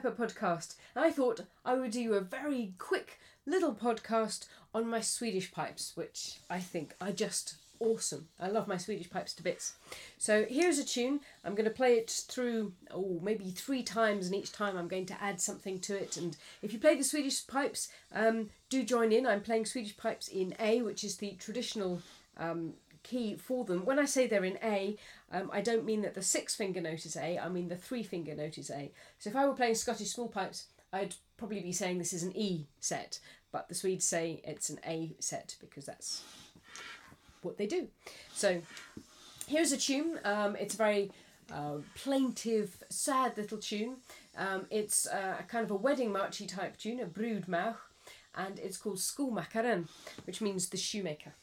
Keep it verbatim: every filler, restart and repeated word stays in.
Pepper podcast. And I thought I would do a very quick little podcast on my Swedish pipes, which I think are just awesome. I love my Swedish pipes to bits. So here's a tune. I'm going to play it through, oh, maybe three times, and each time I'm going to add something to it. And if you play the Swedish pipes, um, do join in. I'm playing Swedish pipes in A, which is the traditional um, key for them. When I say they're in A, um, I don't mean that the six finger note is A, I mean the three finger note is A. So if I were playing Scottish small pipes, I'd probably be saying this is an E set, but the Swedes say it's an A set because that's what they do. So here's a tune. Um, it's a very uh, plaintive, sad little tune. Um, it's uh, a kind of a wedding marchy type tune, a brudmarch, and it's called Skomakaren, which means the shoemaker.